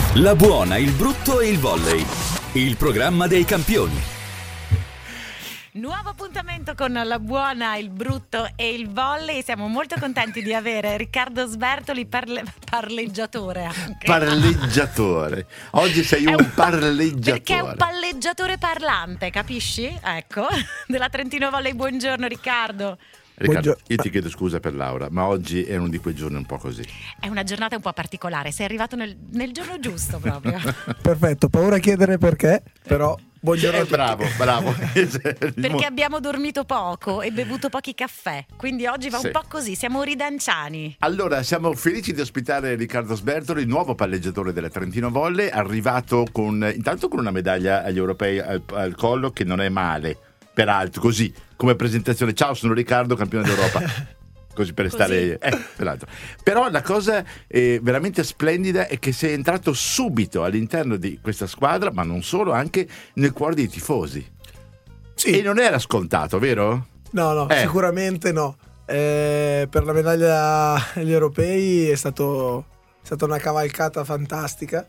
La buona, il brutto e il volley. Il programma dei campioni. Nuovo appuntamento con la buona, il brutto e il volley. Siamo molto contenti di avere Riccardo Sbertoli, parleggiatore anche. Parleggiatore. Oggi sei un parleggiatore. Perché è un palleggiatore parlante, capisci? Ecco, della Trentino Volley. Buongiorno Riccardo. Riccardo, io ti chiedo scusa per Laura, ma oggi è uno di quei giorni un po' così. È una giornata un po' particolare, sei arrivato nel giorno giusto proprio. Perfetto, paura a chiedere perché, però buongiorno a tutti. Bravo. Perché abbiamo dormito poco e bevuto pochi caffè, quindi oggi va un po' così, siamo ridanciani. Allora, siamo felici di ospitare Riccardo Sbertoli, nuovo palleggiatore della Trentino Volley, arrivato intanto con una medaglia agli europei al collo, che non è male, peraltro, così, come presentazione. Ciao, sono Riccardo, campione d'Europa. Così per stare peraltro. Però la cosa veramente splendida è che sei entrato subito all'interno di questa squadra, ma non solo, anche nel cuore dei tifosi. Sì. E non era scontato, vero? No, sicuramente no. Per la medaglia agli europei è stata una cavalcata fantastica.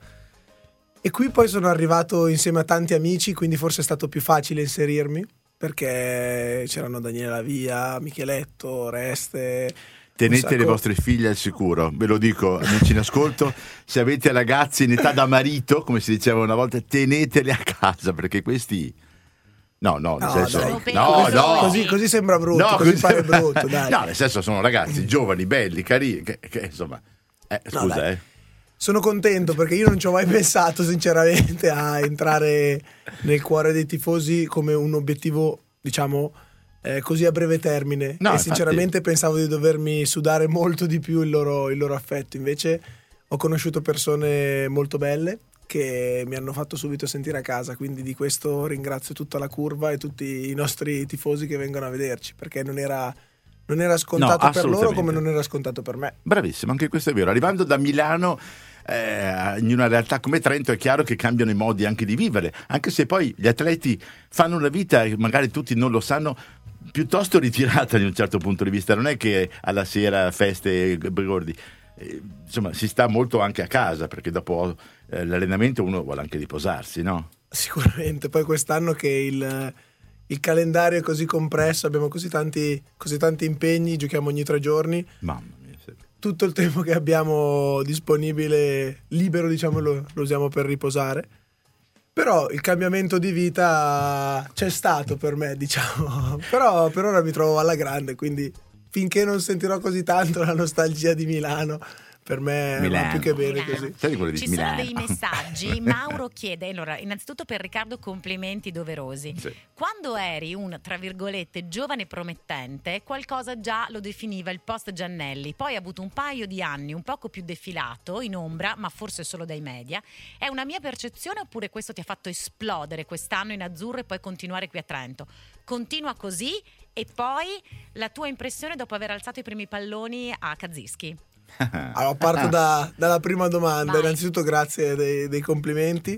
E qui poi sono arrivato insieme a tanti amici, quindi forse è stato più facile inserirmi, perché c'erano Daniele Lavia, Micheletto, Oreste. Tenete le vostre figlie al sicuro, ve lo dico, amici in ascolto, se avete ragazzi in età da marito, come si diceva una volta, teneteli a casa, perché questi... No, nel senso... Così sembra brutto, così pare brutto, dai. No, nel senso sono ragazzi giovani, belli, carini, che insomma... Scusa, Sono contento perché io non ci ho mai pensato sinceramente a entrare nel cuore dei tifosi come un obiettivo, diciamo, così a breve termine. No, e sinceramente pensavo di dovermi sudare molto di più il loro affetto. Invece ho conosciuto persone molto belle che mi hanno fatto subito sentire a casa, quindi di questo ringrazio tutta la curva e tutti i nostri tifosi che vengono a vederci, perché non era scontato per loro come non era scontato per me. Bravissimo, anche questo è vero. Arrivando da Milano in una realtà come Trento è chiaro che cambiano i modi anche di vivere, anche se poi gli atleti fanno una vita, magari tutti non lo sanno, piuttosto ritirata di un certo punto di vista. Non è che alla sera feste e begordi, insomma si sta molto anche a casa, perché dopo l'allenamento uno vuole anche riposarsi, no? Sicuramente. Poi quest'anno che il calendario è così compresso, abbiamo così tanti impegni, giochiamo ogni 3 giorni. Mamma mia, tutto il tempo che abbiamo disponibile, libero, diciamo, lo usiamo per riposare. Però il cambiamento di vita c'è stato per me, diciamo. Però per ora mi trovo alla grande, quindi finché non sentirò così tanto la nostalgia di Milano, per me va più che bene così. Ci sono dei messaggi. Mauro chiede, allora, innanzitutto per Riccardo complimenti doverosi. Sì. Quando eri un, tra virgolette, giovane promettente, qualcosa già lo definiva il post Giannelli. Poi ha avuto un paio di anni un poco più defilato, in ombra, ma forse solo dai media. È una mia percezione oppure questo ti ha fatto esplodere quest'anno in azzurro e poi continuare qui a Trento? Continua così e poi la tua impressione dopo aver alzato i primi palloni a Kazischi? Allora, parto dalla prima domanda. Vai. Innanzitutto grazie dei complimenti.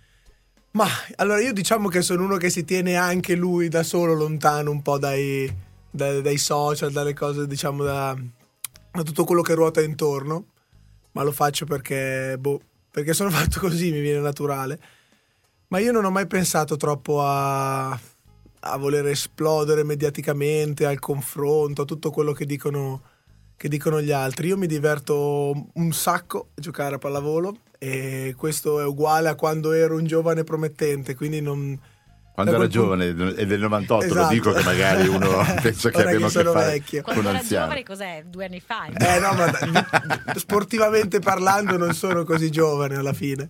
Ma allora io diciamo che sono uno che si tiene anche lui da solo lontano un po' dai social, dalle cose, diciamo, da tutto quello che ruota intorno, ma lo faccio perché sono fatto così, mi viene naturale. Ma io non ho mai pensato troppo a voler esplodere mediaticamente, al confronto, a tutto quello che dicono gli altri. Io mi diverto un sacco a giocare a pallavolo e questo è uguale a quando ero un giovane promettente, quindi non... Quando era giovane, è del 98, esatto. Lo dico che magari uno pensa che abbiamo a che fare vecchio. con Quando era anziano. giovane cos'è? 2 anni fa? No, ma sportivamente parlando non sono così giovane alla fine.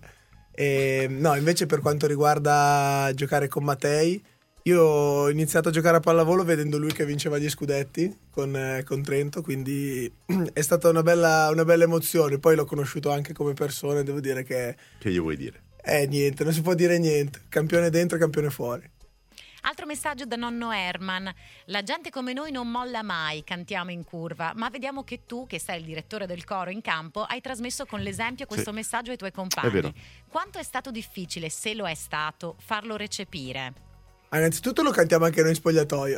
No, invece per quanto riguarda giocare con Mattei, io ho iniziato a giocare a pallavolo vedendo lui che vinceva gli scudetti con Trento, quindi è stata una bella emozione. Poi l'ho conosciuto anche come persona, devo dire che gli vuoi dire? Niente, non si può dire niente. Campione dentro, campione fuori. Altro messaggio da nonno Herman: la gente come noi non molla mai, cantiamo in curva, ma vediamo che tu, che sei il direttore del coro in campo, hai trasmesso con l'esempio questo messaggio ai tuoi compagni. È vero. Quanto è stato difficile, se lo è stato, farlo recepire? Innanzitutto lo cantiamo anche noi in spogliatoio.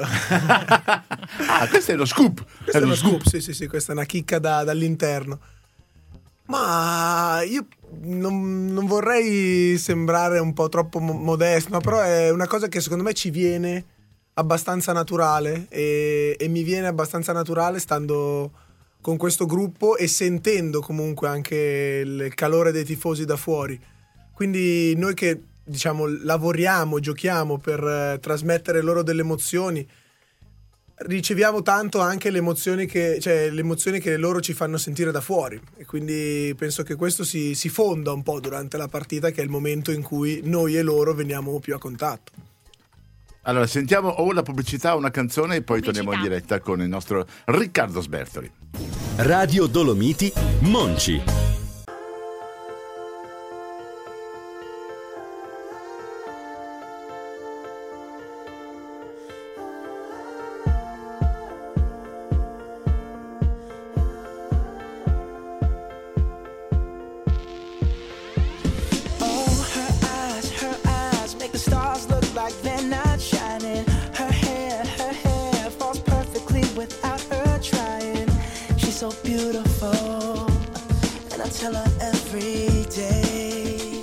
Questo è lo scoop. Questo è lo scoop, sì, questa è una chicca dall'interno. Ma io non vorrei sembrare un po' troppo modesto, no? Però è una cosa che secondo me ci viene abbastanza naturale e mi viene abbastanza naturale stando con questo gruppo e sentendo comunque anche il calore dei tifosi da fuori. Quindi noi che diciamo lavoriamo, giochiamo per trasmettere loro delle emozioni, riceviamo tanto anche le emozioni che loro ci fanno sentire da fuori, e quindi penso che questo si fonda un po' durante la partita, che è il momento in cui noi e loro veniamo più a contatto. Allora sentiamo o la pubblicità o una canzone e poi torniamo in diretta con il nostro Riccardo Sbertoli. Radio Dolomiti Monci. So beautiful, and I tell her every day.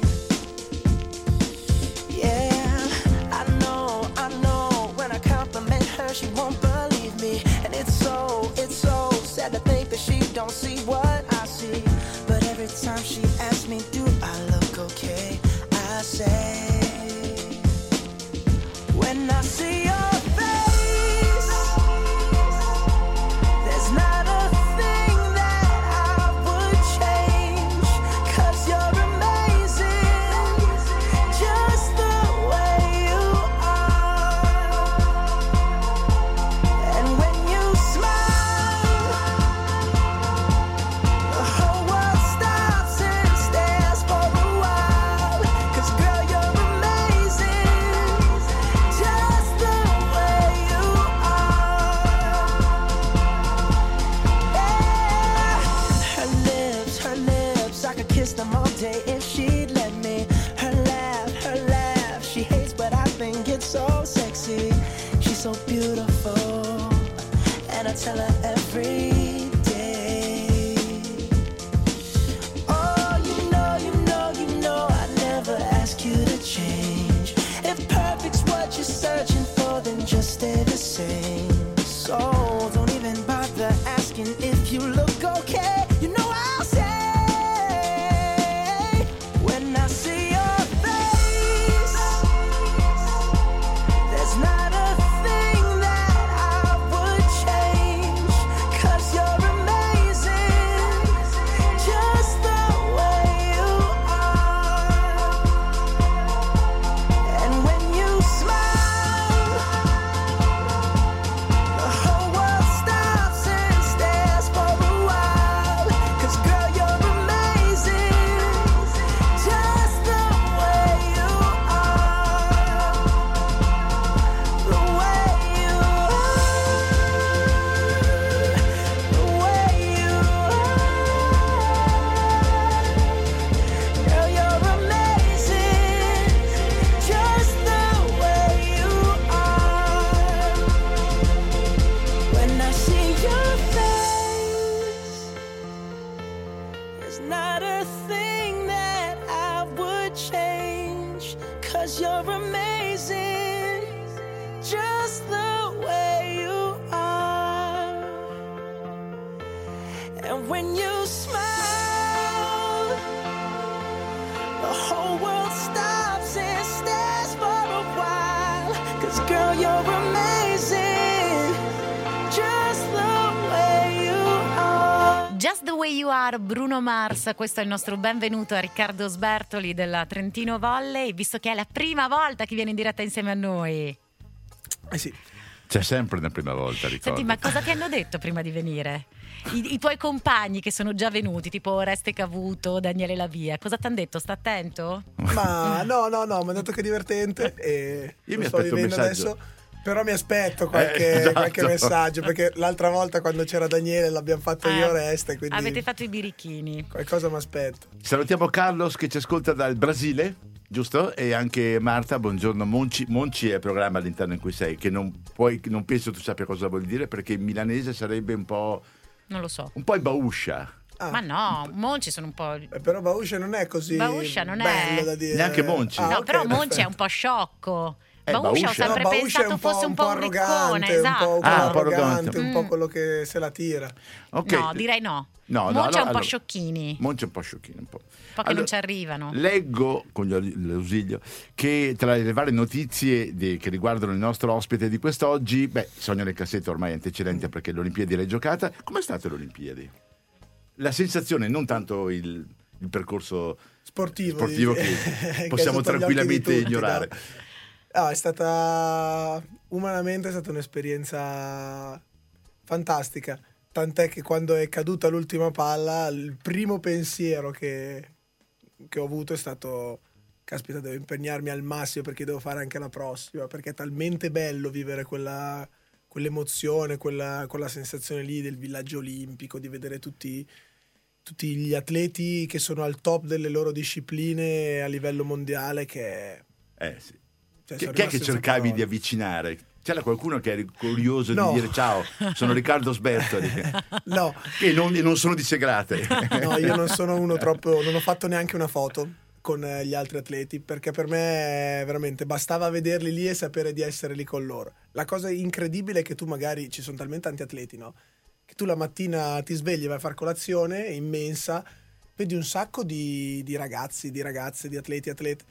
Yeah, I know, when I compliment her, she won't believe me. And it's so sad to think that she don't see what I see. But every time she asks me, do I look okay? I say, when I see your face, there's not a them all day if she'd let me. Her laugh, she hates but I think it's so sexy. She's so beautiful, and I tell her every day. Oh, you know, I never ask you to change. If perfect's what you're searching for, then just stay the same. So don't even bother asking if you look okay. You know I'll say, Bruno Mars. Questo è il nostro benvenuto a Riccardo Sbertoli della Trentino Volley, visto che è la prima volta che viene in diretta insieme a noi. Sì. C'è sempre una prima volta, ricordo. Senti, ma cosa ti hanno detto prima di venire? I tuoi compagni che sono già venuti, tipo Oreste Cavuto, Daniele Lavia, cosa ti hanno detto? Sta attento? Ma no, mi hanno detto che è divertente e io mi aspetto un messaggio adesso. Però mi aspetto qualche messaggio, perché l'altra volta quando c'era Daniele l'abbiamo fatto io e Oreste, quindi avete fatto i birichini. Qualcosa mi aspetto. Salutiamo Carlos che ci ascolta dal Brasile, giusto? E anche Marta, buongiorno. Monci è il programma all'interno in cui sei, che non penso tu sappia cosa vuol dire, perché in milanese sarebbe un po', non lo so, un po' in bauscia. Ah. Ma no, Monci sono un po'. Però Bauscia non è così Bauscia non bello è. da dire. Neanche Monci. No, ok, però Monci è perfetto. un po' sciocco. Bauscia. Bauscia ho sempre No, Bauscia pensato fosse un po' un riccone, arrogante, esatto. un po' Ah, un po' arrogante, arrogante. un po' quello che se la tira. Ok. No, direi no. No, Monci è un po' allora- sciocchini, Monci è un po' sciocchino. Un po'. che non ci arrivano. Leggo con l'ausilio che tra le varie notizie che riguardano il nostro ospite di quest'oggi, Sonia nel cassetto ormai è antecedente perché l'Olimpiadi l'hai giocata. Com'è stato le Olimpiadi? La sensazione, non tanto il percorso Sportivo che possiamo sotto gli occhi tranquillamente di tutti, ignorare. no? È stata umanamente è stata un'esperienza fantastica, tant'è che quando è caduta l'ultima palla il primo pensiero che ho avuto è stato: caspita, devo impegnarmi al massimo perché devo fare anche la prossima, perché è talmente bello vivere quell'emozione, quella sensazione lì del villaggio olimpico, di vedere tutti gli atleti che sono al top delle loro discipline a livello mondiale, che Sì. cioè, Chi sono è che rimasto senza cercavi parole. di avvicinare? C'era qualcuno che era curioso No. di dire ciao, sono Riccardo Sbertoli, No, che non sono di Segrate. no, io non sono uno troppo, non ho fatto neanche una foto con gli altri atleti, perché per me veramente bastava vederli lì e sapere di essere lì con loro. La cosa incredibile è che tu magari, ci sono talmente tanti atleti, no? Che tu la mattina ti svegli, vai a far colazione immensa, vedi un sacco di ragazzi, di ragazze, di atleti,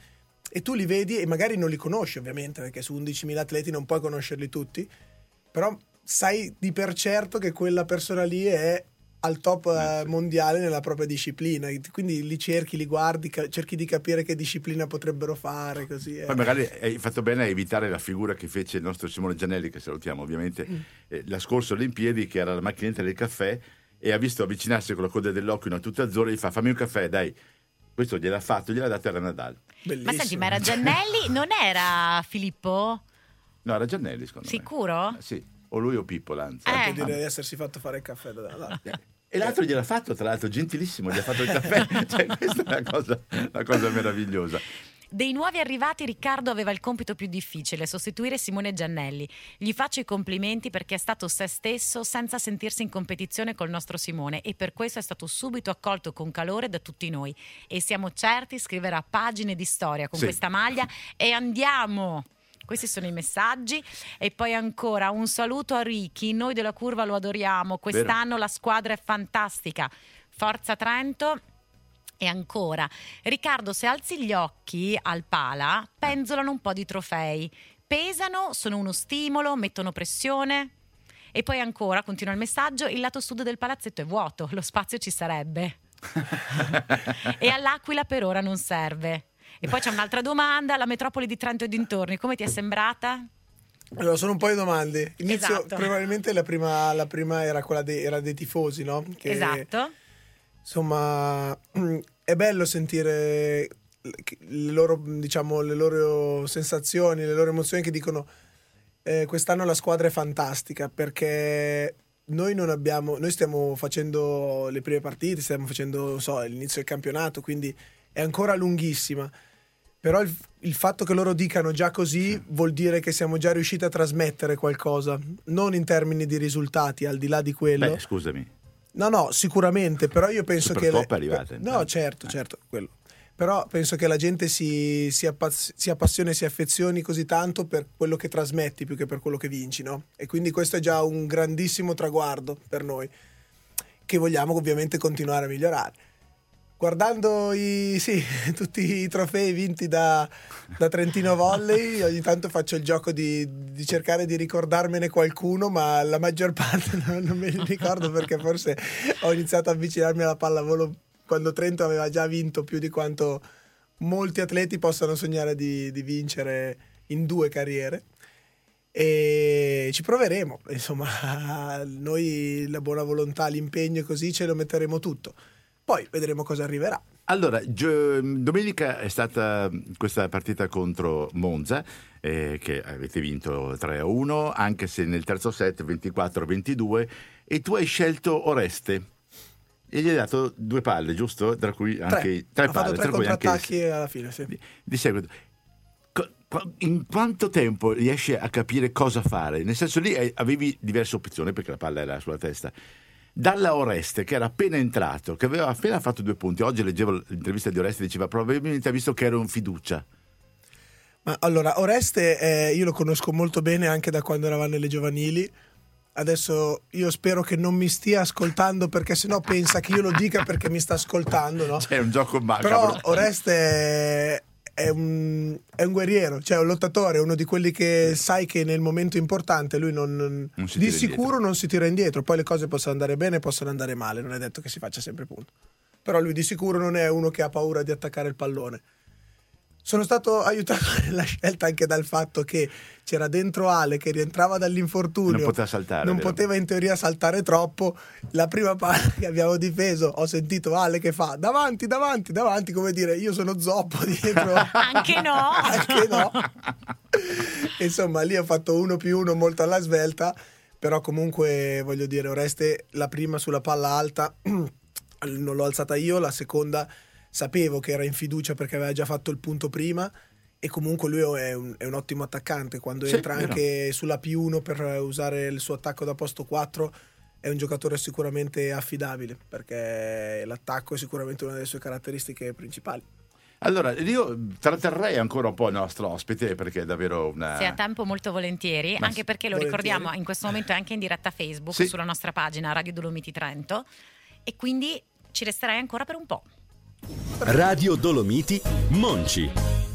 e tu li vedi e magari non li conosci ovviamente, perché su 11.000 atleti non puoi conoscerli tutti, però sai di per certo che quella persona lì è al top mondiale nella propria disciplina, quindi li cerchi, li guardi, cerchi di capire che disciplina potrebbero fare, così. Poi magari hai fatto bene a evitare la figura che fece il nostro Simone Giannelli, che salutiamo ovviamente, la scorsa Olimpiadi, che era la macchinetta del caffè e ha visto avvicinarsi con la coda dell'occhio una tuta azzurra e gli fa: fammi un caffè, dai. Questo gliel'ha fatto, gliel'ha dato a Nadal. Bellissimo. Ma senti, ma era Giannelli? Non era Filippo? No, era Giannelli, secondo Sicuro? me. Sì, o lui o Pippo Lanza. Può dire di essersi fatto fare il caffè da E l'altro gliel'ha fatto, tra l'altro, gentilissimo, gli ha fatto il caffè. Cioè, questa è una cosa meravigliosa. Dei nuovi arrivati Riccardo aveva il compito più difficile, sostituire Simone Giannelli. Gli faccio i complimenti perché è stato se stesso senza sentirsi in competizione col nostro Simone e per questo è stato subito accolto con calore da tutti noi e siamo certi scriverà pagine di storia con questa maglia e andiamo! Questi sono i messaggi e poi ancora un saluto a Ricky, noi della Curva lo adoriamo, quest'anno la squadra è fantastica, Forza Trento. E ancora, Riccardo, se alzi gli occhi al pala, penzolano un po' di trofei. Pesano, sono uno stimolo, mettono pressione. E poi ancora, continua il messaggio, il lato sud del palazzetto è vuoto, lo spazio ci sarebbe. E all'Aquila per ora non serve. E poi c'è un'altra domanda, la metropoli di Trento e dintorni, come ti è sembrata? Allora, sono un po' di domande. Inizio, Esatto. probabilmente la prima era quella era dei tifosi, no? Che, Esatto. Insomma, è bello sentire le loro sensazioni, le loro emozioni che dicono quest'anno la squadra è fantastica, perché noi stiamo facendo le prime partite, stiamo facendo, non so, l'inizio del campionato, quindi è ancora lunghissima. Però il fatto che loro dicano già così vuol dire che siamo già riusciti a trasmettere qualcosa, non in termini di risultati, al di là di quello. Scusami. No, sicuramente, però io penso che... Supercoppa è arrivata, No, intanto. certo, quello. Però penso che la gente si appassioni e si affezioni così tanto per quello che trasmetti più che per quello che vinci, no? E quindi questo è già un grandissimo traguardo per noi, che vogliamo ovviamente continuare a migliorare. Guardando tutti i trofei vinti da Trentino Volley, ogni tanto faccio il gioco di cercare di ricordarmene qualcuno, ma la maggior parte non me li ricordo, perché forse ho iniziato a avvicinarmi alla pallavolo quando Trento aveva già vinto più di quanto molti atleti possano sognare di vincere in 2 carriere. E ci proveremo, insomma, noi la buona volontà, l'impegno e così ce lo metteremo tutto. Poi vedremo cosa arriverà. Allora, domenica è stata questa partita contro Monza, che avete vinto 3-1, anche se nel terzo set 24-22, e tu hai scelto Oreste e gli hai dato 2 palle, giusto? Tra cui anche 3 Ha fatto palle, 3 tra cui anche contrattacchi alla fine, sì. di seguito. In quanto tempo riesci a capire cosa fare? Nel senso, lì avevi diverse opzioni perché la palla era sulla testa. Dalla Oreste, che era appena entrato, che aveva appena fatto 2 punti. Oggi leggevo l'intervista di Oreste, diceva probabilmente ha visto che ero in fiducia. Ma allora, Oreste io lo conosco molto bene anche da quando eravamo nelle giovanili. Adesso io spero che non mi stia ascoltando, perché sennò pensa che io lo dica perché mi sta ascoltando, no? C'è un gioco macabro. Però Oreste è un guerriero, cioè un lottatore, uno di quelli che sai che nel momento importante lui non si di tira sicuro indietro. non si tira indietro. Poi le cose possono andare bene, possono andare male, non è detto che si faccia sempre punto. Però lui di sicuro non è uno che ha paura di attaccare il pallone. Sono stato aiutato nella scelta anche dal fatto che c'era dentro Ale che rientrava dall'infortunio, Non poteva saltare, non vero? poteva in teoria saltare troppo. La prima palla che abbiamo difeso ho sentito Ale che fa davanti, come dire io sono zoppo dietro. Anche no. Anche no. Insomma, lì ho fatto 1+1 molto alla svelta, però comunque voglio dire, Oreste la prima sulla palla alta non l'ho alzata io, la seconda sapevo che era in fiducia perché aveva già fatto il punto prima, e comunque lui è un ottimo attaccante. Quando Sì, entra vero. anche sulla P1 per usare il suo attacco da posto 4 è un giocatore sicuramente affidabile, perché l'attacco è sicuramente una delle sue caratteristiche principali. Allora, io tratterrei ancora un po' il nostro ospite, perché è davvero una... Se ha tempo molto volentieri, Ma anche perché lo volentieri. ricordiamo, in questo momento è anche in diretta Facebook, Sì. sulla nostra pagina Radio Dolomiti Trento, e quindi ci resterai ancora per un po'. Radio Dolomiti Monci.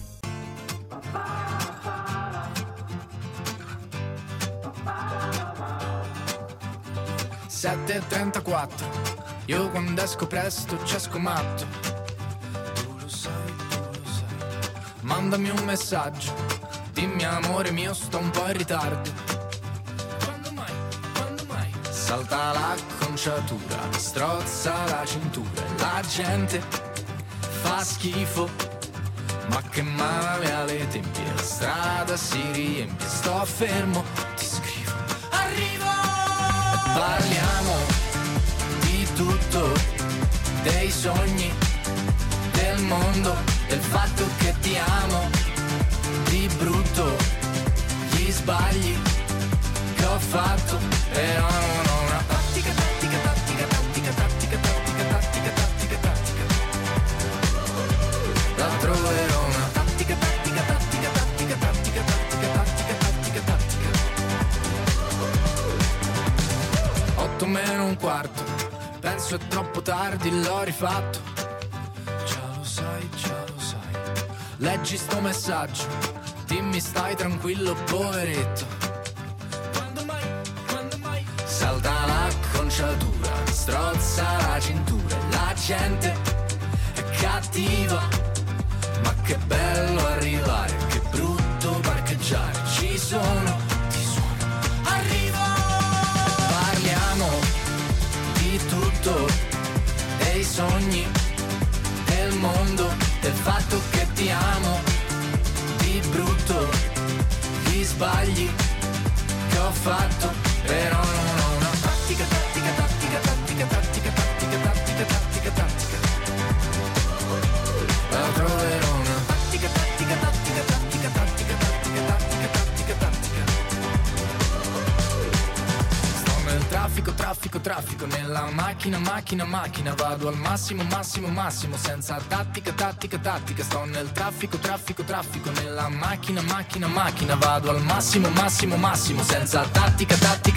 Sette e 34, io quando esco presto c'è scomatto. Tu lo sai, mandami un messaggio, dimmi amore mio sto un po' in ritardo. Quando mai, salta l'acconciatura, strozza la cintura e la gente fa schifo. Ma che male alle tempie, la strada si riempie, sto fermo, ti scrivo, arrivo. Parliamo di tutto, dei sogni, del mondo, del fatto che ti amo, di brutto, gli sbagli che ho fatto, però non ho una tattica, la troverò una tattica. 8 meno un quarto, penso è troppo tardi, l'ho rifatto. Già lo sai, leggi sto messaggio, dimmi stai tranquillo poveretto. Quando mai, salta l'acconciatura, strozza la cintura e la gente è cattiva. Ma che bello arrivare, che brutto parcheggiare, ci sono, ti suono, arrivo. Parliamo di tutto, dei sogni, del mondo, del fatto che ti amo, di brutto, gli sbagli che ho fatto, però non ho una tattica. La troverò una tattica. Sto nel traffico, nella macchina, vado al massimo, senza tattica. Sto nel traffico, nella macchina, vado al massimo, senza tattica.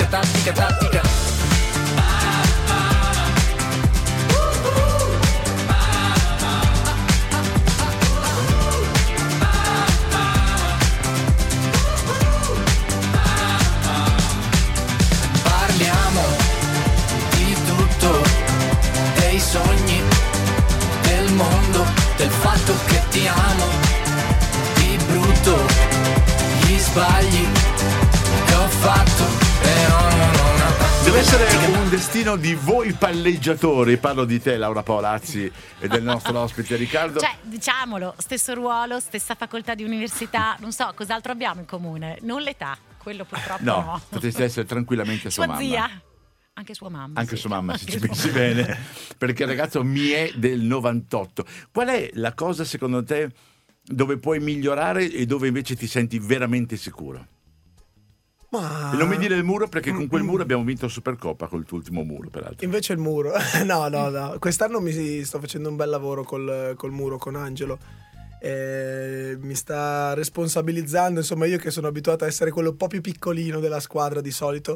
Parliamo di tutto, dei sogni, del mondo, del fatto che ti amo, di brutto, gli sbagli che ho fatto, però non ho una tattica. Deve essere un destino di voi palleggiatori. Parlo di te, Laura Paolazzi, e del nostro ospite Riccardo. Cioè, diciamolo, stesso ruolo, stessa facoltà di università, non so, cos'altro abbiamo in comune? Non l'età, quello purtroppo No, no. potresti essere tranquillamente sua mamma. Zia. Anche sua mamma. Anche sì. sua mamma, se Anche ci sua pensi mamma. bene, perché il ragazzo mi è del 98. Qual è la cosa secondo te dove puoi migliorare e dove invece ti senti veramente sicuro? E non mi dire il muro, perché con quel muro abbiamo vinto la Supercoppa, col tuo ultimo muro, peraltro. Invece il muro, no. Quest'anno mi sto facendo un bel lavoro col muro, con Angelo. Mi sta responsabilizzando, insomma, io che sono abituato a essere quello un po' più piccolino della squadra di solito.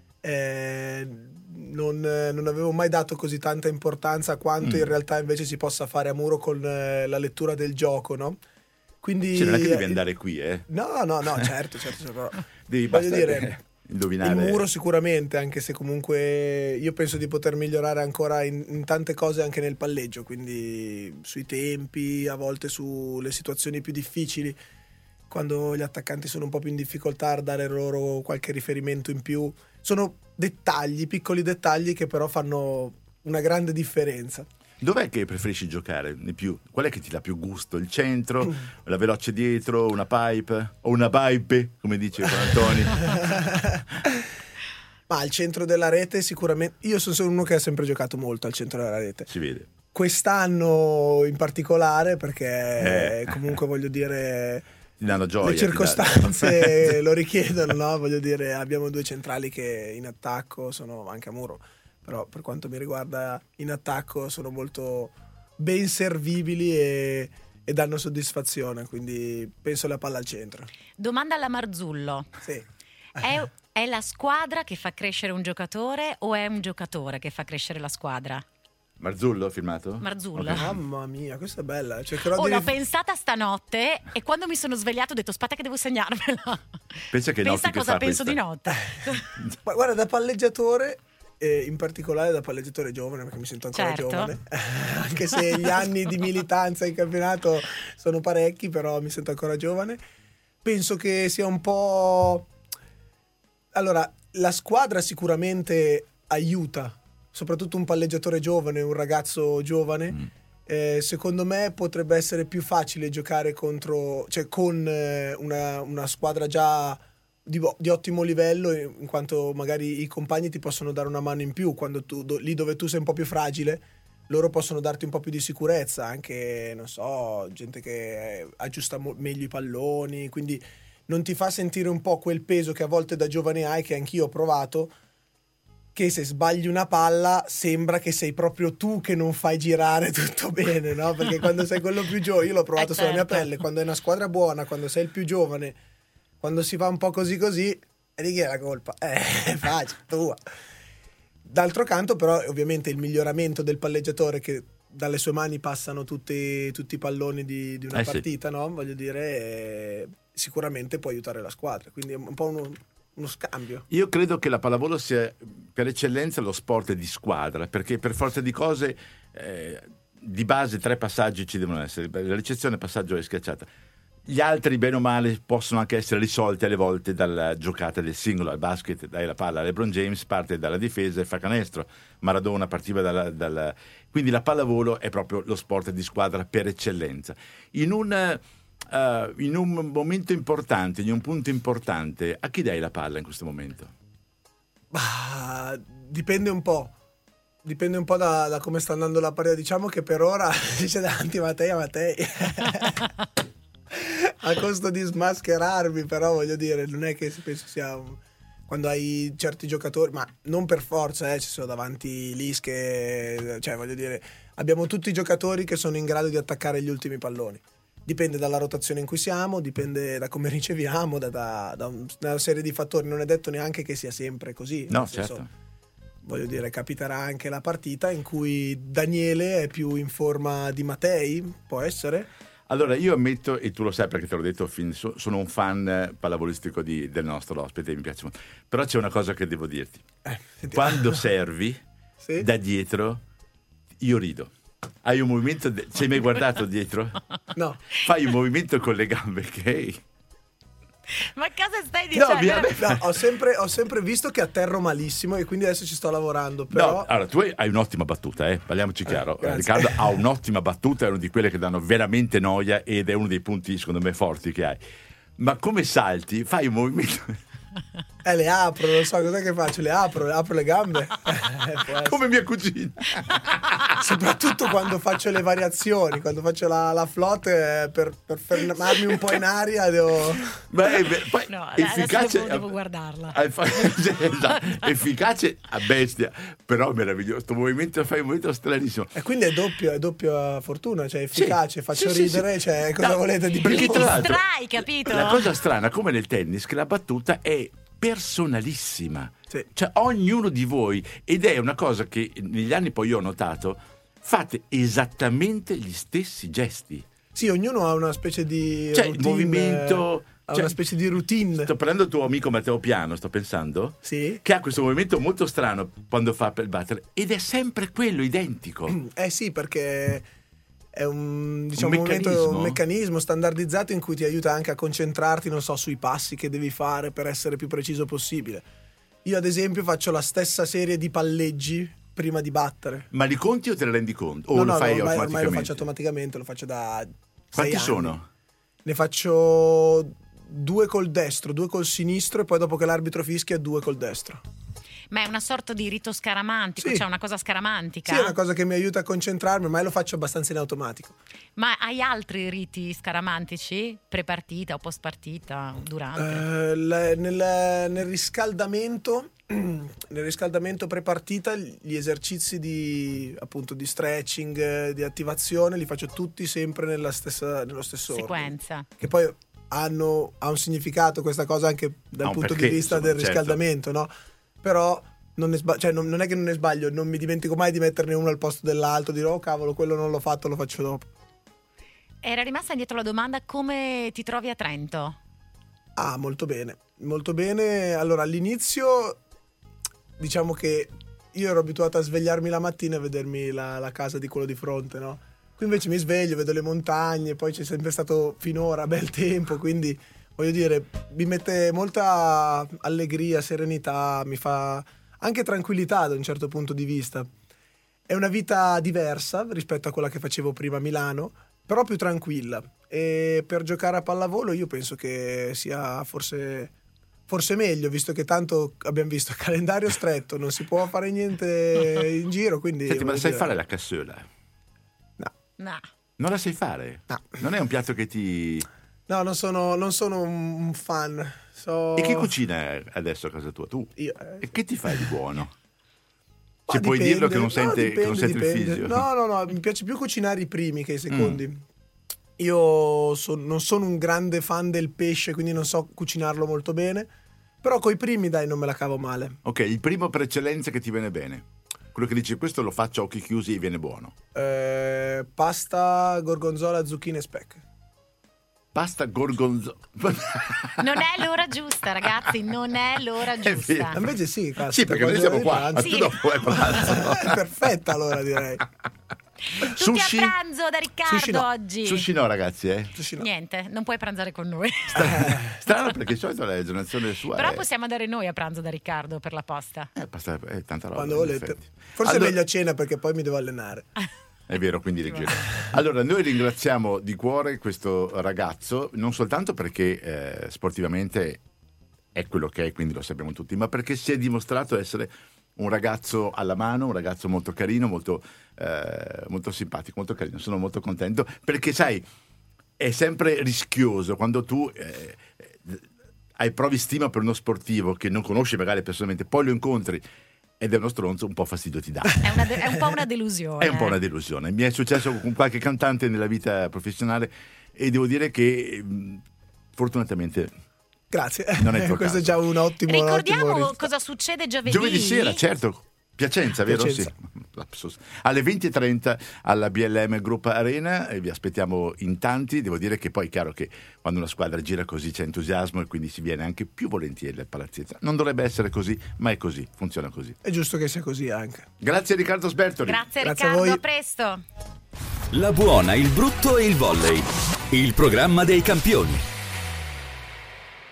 Non avevo mai dato così tanta importanza a quanto in realtà invece si possa fare a muro con la lettura del gioco, no? Quindi non è che devi andare qui, No, certo, però devi voglio dire, indovinare. il muro sicuramente, anche se comunque io penso di poter migliorare ancora in tante cose anche nel palleggio, quindi sui tempi, a volte sulle situazioni più difficili, quando gli attaccanti sono un po' più in difficoltà, a dare loro qualche riferimento in più. Sono dettagli, piccoli dettagli che però fanno una grande differenza. Dov'è che preferisci giocare di più? Qual è che ti dà più gusto? Il centro, la veloce dietro, una pipe o una pipe, come dice Antoni? Ma al centro della rete sicuramente. Io sono uno che ha sempre giocato molto al centro della rete. Si vede. Quest'anno in particolare perché comunque voglio dire ti danno gioia, le circostanze lo richiedono, no? Voglio dire, abbiamo 2 centrali che in attacco sono anche a muro, però per quanto mi riguarda in attacco sono molto ben servibili e danno soddisfazione, quindi penso alla palla al centro. Domanda alla Marzullo. Sì. È la squadra che fa crescere un giocatore o è un giocatore che fa crescere la squadra? Marzullo firmato? Marzullo. Okay. Mamma mia, questa è bella. Cercherò l'ho pensata stanotte e quando mi sono svegliato ho detto aspetta che devo segnarmela. Pensa cosa penso di notte. Ma guarda, da palleggiatore, in particolare da palleggiatore giovane, perché mi sento ancora giovane, anche se gli anni di militanza in campionato sono parecchi, però mi sento ancora giovane. Penso che sia un po'... Allora, la squadra sicuramente aiuta, soprattutto un palleggiatore giovane, un ragazzo giovane. Secondo me potrebbe essere più facile giocare con una squadra già di ottimo livello, in quanto magari i compagni ti possono dare una mano in più quando tu lì dove tu sei un po' più fragile, loro possono darti un po' più di sicurezza, anche non so, gente che aggiusta meglio i palloni, quindi non ti fa sentire un po' quel peso che a volte da giovane hai, che anch'io ho provato, che se sbagli una palla sembra che sei proprio tu che non fai girare tutto bene, no? Perché quando sei quello più giovane, io l'ho provato sulla mia pelle, quando è una squadra buona, quando sei il più giovane, quando si fa un po' così, e di chi è la colpa? È facile, tua. D'altro canto però ovviamente il miglioramento del palleggiatore, che dalle sue mani passano tutti i palloni di una partita, no? Voglio dire, sicuramente può aiutare la squadra, quindi è un po' uno scambio. Io credo che la pallavolo sia per eccellenza lo sport di squadra, perché per forza di cose di base 3 passaggi ci devono essere, la ricezione, passaggio e schiacciata. Gli altri, bene o male, possono anche essere risolti alle volte dalla giocata del singolo. Al basket dai la palla a LeBron James, parte dalla difesa e fa canestro. Maradona partiva dalla... Quindi la pallavolo è proprio lo sport di squadra per eccellenza. In un momento importante, in un punto importante, a chi dai la palla in questo momento? Dipende un po'. Dipende un po' da come sta andando la partita. Diciamo che per ora c'è davanti Mattei. A costo di smascherarmi, però voglio dire, non è che penso sia quando hai certi giocatori, ma non per forza, ci sono davanti Lis che, cioè voglio dire, abbiamo tutti i giocatori che sono in grado di attaccare gli ultimi palloni. Dipende dalla rotazione in cui siamo, dipende da come riceviamo, da una serie di fattori. Non è detto neanche che sia sempre così. No, certo. Voglio dire, capiterà anche la partita in cui Daniele è più in forma di Mattei, può essere. Allora, io ammetto, e tu lo sai perché te l'ho detto, sono un fan pallavolistico del nostro ospite, mi piace molto. Però c'è una cosa che devo dirti. Quando servi, da dietro, io rido. Hai un movimento... Ci hai mai guardato dietro? No. Fai un movimento con le gambe, ok? Ma cosa stai dicendo? No, ho sempre visto che atterro malissimo e quindi adesso ci sto lavorando. Però... No, allora, tu hai un'ottima battuta, parliamoci chiaro. Riccardo ha un'ottima battuta, è una di quelle che danno veramente noia ed è uno dei punti, secondo me, forti che hai. Ma come salti? Fai un movimento... le apro, non so cos'è che faccio, le apro le gambe. Come mia cugina. soprattutto quando faccio le variazioni, quando faccio la flotte, per fermarmi un po' in aria devo... Poi No, efficace, adesso devo guardarla. Esatto, efficace a bestia, però meraviglioso. Sto movimento, fai un movimento stranissimo. E quindi è doppia fortuna, cioè efficace, faccio sì, ridere, sì. cioè cosa No, volete di più? perché tra l'altro Distrai, capito? la cosa strana, come nel tennis, che la battuta è personalissima. Sì. Cioè ognuno di voi, ed è una cosa che negli anni poi io ho notato, fate esattamente gli stessi gesti. Sì, ognuno ha una specie di Cioè, routine, il movimento... ha cioè, una specie di routine. Sto parlando del tuo amico Matteo Piano, sto pensando, Sì. che ha questo movimento molto strano quando fa per battere, ed è sempre quello, identico. Sì, perché è un meccanismo? un meccanismo standardizzato in cui ti aiuta anche a concentrarti, non so, sui passi che devi fare per essere più preciso possibile. Io ad esempio faccio la stessa serie di palleggi prima di battere. Ma li conti o te ne rendi conto? O lo fai ormai automaticamente? lo faccio automaticamente, lo faccio da 6 Quanti anni. sono? Ne faccio 2 col destro, 2 col sinistro e poi dopo che l'arbitro fischia 2 col destro. Ma è una sorta di rito scaramantico, Sì. cioè una cosa scaramantica? Sì, è una cosa che mi aiuta a concentrarmi, ma lo faccio abbastanza in automatico. Ma hai altri riti scaramantici? Pre-partita o post-partita? Durante? Nel riscaldamento pre-partita gli esercizi di stretching, di attivazione li faccio tutti sempre nello stesso ordine. Sequenza. Che poi ha un significato questa cosa anche dal Ha un punto perché, di vista insomma, del certo. riscaldamento, no? Però non è che non ne sbaglio, non mi dimentico mai di metterne uno al posto dell'altro, dire oh cavolo, quello non l'ho fatto, lo faccio dopo. Era rimasta indietro la domanda: come ti trovi a Trento? Ah, molto bene, molto bene. Allora, all'inizio diciamo che io ero abituato a svegliarmi la mattina e vedermi la casa di quello di fronte, no? Qui invece mi sveglio, vedo le montagne, poi c'è sempre stato finora bel tempo, quindi voglio dire, mi mette molta allegria, serenità, mi fa anche tranquillità da un certo punto di vista. È una vita diversa rispetto a quella che facevo prima a Milano, però più tranquilla. E per giocare a pallavolo io penso che sia forse meglio, visto che tanto abbiamo visto calendario stretto, non si può fare niente in giro, quindi... Senti, ma voglio sai dire, fare la cassola? No. Non la sai fare? No. Non è un piatto che ti... No, non sono un fan. E chi cucina adesso a casa tua? Tu? Io, E che ti fai di buono? ma Cioè, puoi dipende. dirlo che non No, sente, che non sente il dipende. fisio? No, mi piace più cucinare i primi che i secondi. Io non sono un grande fan del pesce, quindi non so cucinarlo molto bene, però coi primi dai non me la cavo male. Ok, il primo per eccellenza che ti viene bene. Quello che dici, questo lo faccio a occhi chiusi e viene buono. Pasta, gorgonzola, zucchine e speck. Pasta gorgonzola. Non è l'ora giusta, ragazzi, non è l'ora giusta. Invece sì, caspita, Sì, perché noi quando siamo qua, arrivi ma Sì. tu dopo hai pranzo. È perfetta allora, direi. Tutti Sushi? a pranzo da Riccardo Sushi no. oggi. Sushi no, ragazzi, Sushi no. Niente, non puoi pranzare con noi. Strano perché di solito la generazione sua Però è... possiamo andare noi a pranzo da Riccardo per la posta. Pasta, tanta roba. Quando in volete. effetti. Forse Allora- è meglio a cena perché poi mi devo allenare. È vero, quindi rigiro. Allora, noi ringraziamo di cuore questo ragazzo, non soltanto perché sportivamente è quello che è, quindi lo sappiamo tutti, ma perché si è dimostrato essere un ragazzo alla mano, un ragazzo molto carino, molto simpatico, molto carino. Sono molto contento perché, sai, è sempre rischioso quando tu provi stima per uno sportivo che non conosci magari personalmente, poi lo incontri ed è uno stronzo, un po' fastidio ti dà. È un po' una delusione. È un po' una delusione. Mi è successo con qualche cantante nella vita professionale e devo dire che fortunatamente Grazie. Non è il tuo Questo è caso. già un ottimo Ricordiamo risultato. cosa succede giovedì. giovedì sera, certo. Piacenza, vero? Piacenza. Sì. Lapsus. Alle 20:30 alla BLM Group Arena e vi aspettiamo in tanti. Devo dire che poi è chiaro che quando una squadra gira così c'è entusiasmo e quindi si viene anche più volentieri al Palazzetto. Non dovrebbe essere così, ma è così, funziona così. È giusto che sia così anche. Grazie a Riccardo Sbertoli. Grazie Grazie a Riccardo, voi. a presto. La buona, il brutto e il volley. Il programma dei campioni.